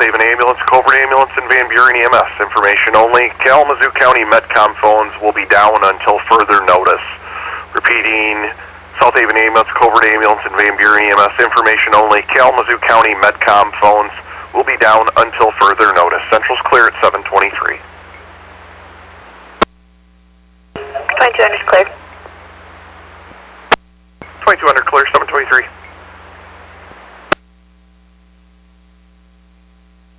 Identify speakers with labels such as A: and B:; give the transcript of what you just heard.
A: Haven Ambulance, Covert Ambulance, and Van Buren EMS. Information only. Kalamazoo County Medcom phones will be down until further notice. Repeating, South Haven Ambulance, Covert Ambulance, and Van Buren EMS. Information only. Kalamazoo County Medcom phones will be down until further notice. Central's clear at 723.
B: 2200 clear.
A: 2200 clear, 723.